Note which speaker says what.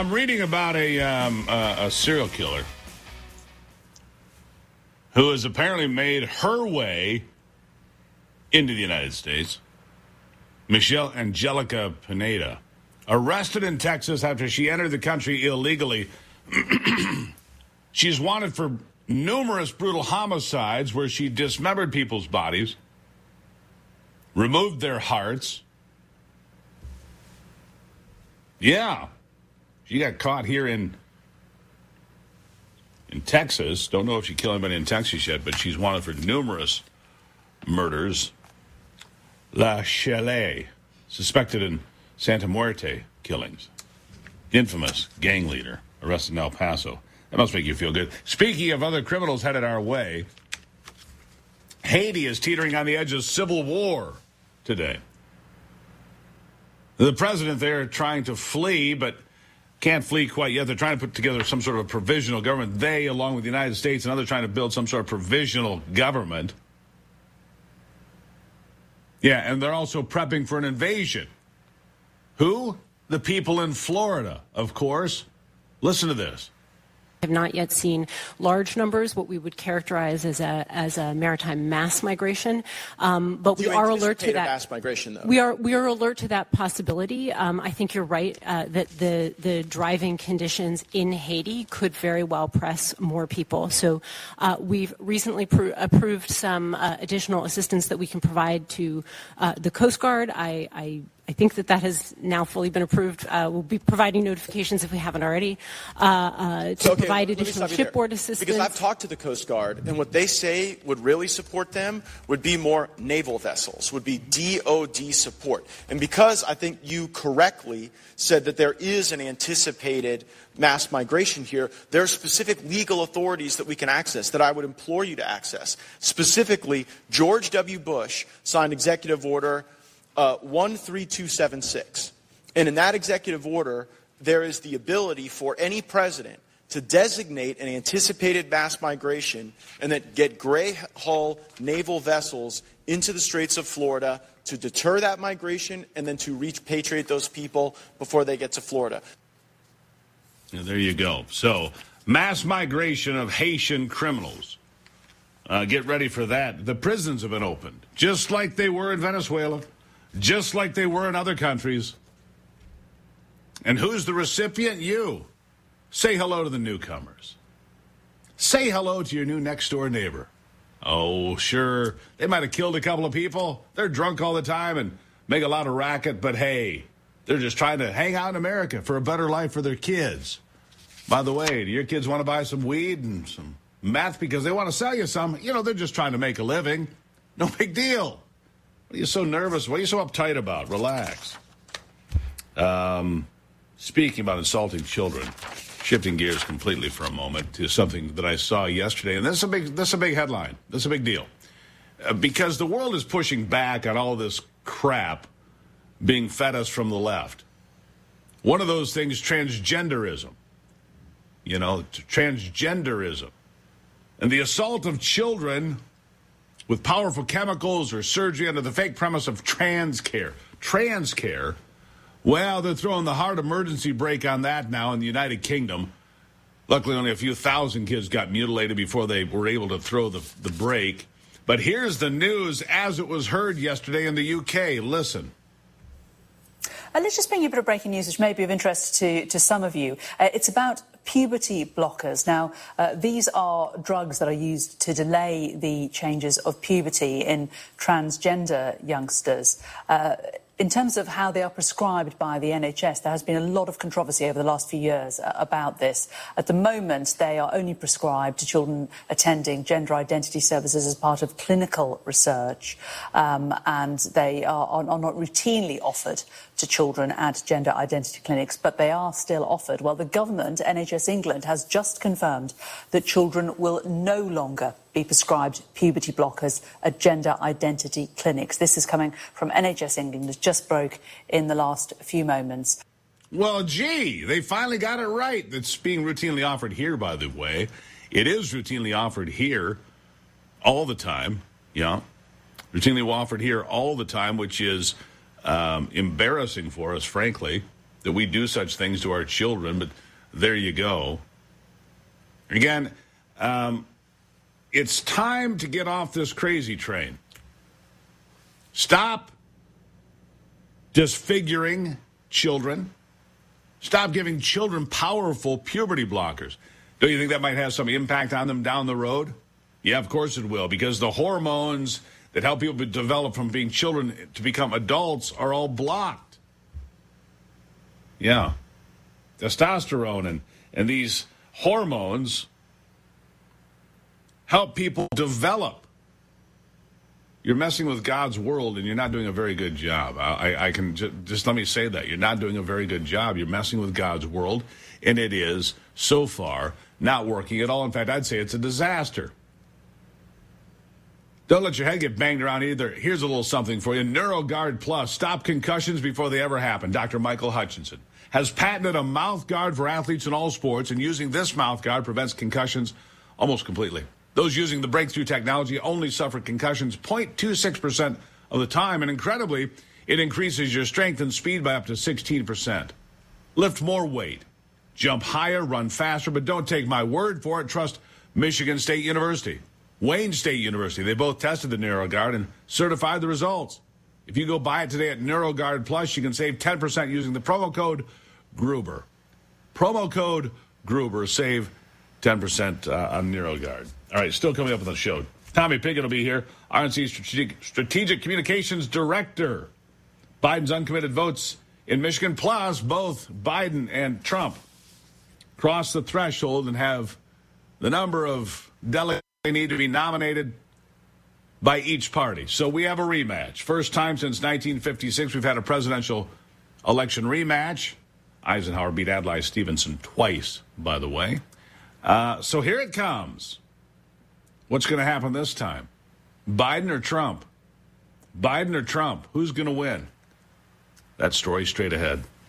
Speaker 1: I'm reading about a serial killer who has apparently made her way into the United States. Michelle Angelica Pineda, arrested in Texas after she entered the country illegally. She's wanted for numerous brutal homicides where she dismembered people's bodies, removed their hearts. Yeah, she got caught here in Texas. Don't know if she killed anybody in Texas yet, but she's wanted for numerous murders. La Chalet, suspected in Santa Muerte killings. Infamous gang leader, arrested in El Paso. That must make you feel good. Speaking of other criminals headed our way, Haiti is teetering on the edge of civil war today. The president there trying to flee, but can't flee quite yet. They're trying to put together some sort of a provisional government. They, along with the United States and others, trying to build some sort of provisional government. Yeah, and they're also prepping for an invasion. Who? The people in Florida, of course. Listen to this.
Speaker 2: Have not yet seen large numbers, what we would characterize as a maritime mass migration, but we are alert to that.
Speaker 3: Mass migration, though.
Speaker 2: We are alert to that possibility. I think you're right that the driving conditions in Haiti could very well press more people. So we've recently approved some additional assistance that we can provide to the Coast Guard. I think that has now fully been approved. We'll be providing notifications if we haven't already to provide additional shipboard assistance.
Speaker 3: Because I've talked to the Coast Guard, and what they say would really support them would be more naval vessels, would be DOD support. And because I think you correctly said that there is an anticipated mass migration here, there are specific legal authorities that we can access that I would implore you to access. Specifically, George W. Bush signed Executive Order 13276. And in that executive order, there is the ability for any president to designate an anticipated mass migration and then get gray hull naval vessels into the Straits of Florida to deter that migration and then to repatriate those people before they get to Florida.
Speaker 1: Yeah, there you go. So, mass migration of Haitian criminals. Get ready for that. The prisons have been opened, just like they were in Venezuela. Just like they were in other countries. And who's the recipient? You. Say hello to the newcomers. Say hello to your new next-door neighbor. Oh, sure, they might have killed a couple of people. They're drunk all the time and make a lot of racket, but hey, they're just trying to hang out in America for a better life for their kids. By the way, do your kids want to buy some weed and some meth because they want to sell you some? You know, they're just trying to make a living. No big deal. What are you so nervous? What are you so uptight about? Relax. Speaking about insulting children, shifting gears completely for a moment to something that I saw yesterday, and this is a big headline. This is a big deal. Because the world is pushing back on all this crap being fed us from the left. One of those things, transgenderism. You know, transgenderism. And the assault of children with powerful chemicals or surgery under the fake premise of trans care. Trans care? Well, they're throwing the hard emergency brake on that now in the United Kingdom. Luckily, only a few thousand kids got mutilated before they were able to throw the brake. But here's the news as it was heard yesterday in the UK. Listen.
Speaker 4: Let's just bring you a bit of breaking news, which may be of interest to some of you. It's about puberty blockers. Now, these are drugs that are used to delay the changes of puberty in transgender youngsters. In terms of how they are prescribed by the NHS, there has been a lot of controversy over the last few years about this. At the moment, they are only prescribed to children attending gender identity services as part of clinical research, and they are not routinely offered to children at gender identity clinics, but they are still offered. Well, the government, NHS England, has just confirmed that children will no longer be prescribed puberty blockers at gender identity clinics. This is coming from NHS England. It just broke in the last few moments.
Speaker 1: Well, gee, they finally got it right. That's being routinely offered here, by the way. It is routinely offered here all the time. Yeah, routinely offered here all the time, which is embarrassing for us, frankly. that we do such things to our children, but there you go. Again, it's time to get off this crazy train. Stop disfiguring children. Stop giving children powerful puberty blockers. Don't you think that might have some impact on them down the road? Yeah, of course it will, because the hormones that help people develop from being children to become adults are all blocked. Yeah. Testosterone and these hormones help people develop. You're messing with God's world, and you're not doing a very good job. I can just let me say that. You're not doing a very good job. You're messing with God's world, and it is, so far, not working at all. In fact, I'd say it's a disaster. Don't let your head get banged around either. Here's a little something for you. NeuroGuard Plus. Stop concussions before they ever happen. Dr. Michael Hutchinson has patented a mouth guard for athletes in all sports, and using this mouth guard prevents concussions almost completely. Those using the breakthrough technology only suffer concussions 0.26% of the time, and incredibly, it increases your strength and speed by up to 16%. Lift more weight, jump higher, run faster, but don't take my word for it. Trust Michigan State University, Wayne State University. They both tested the NeuroGuard and certified the results. If you go buy it today at NeuroGuard Plus, you can save 10% using the promo code Gruber. Promo code Gruber. Save 10% on NeuroGuard. All right, still coming up on the show. Tommy Pickett will be here, RNC Strategic Communications Director. Biden's uncommitted votes in Michigan, plus both Biden and Trump cross the threshold and have the number of delegates they need to be nominated by each party. So we have a rematch. First time since 1956 we've had a presidential election rematch. Eisenhower beat Adlai Stevenson twice, by the way. So here it comes. What's going to happen this time? Biden or Trump? Biden or Trump? Who's going to win? That story straight ahead.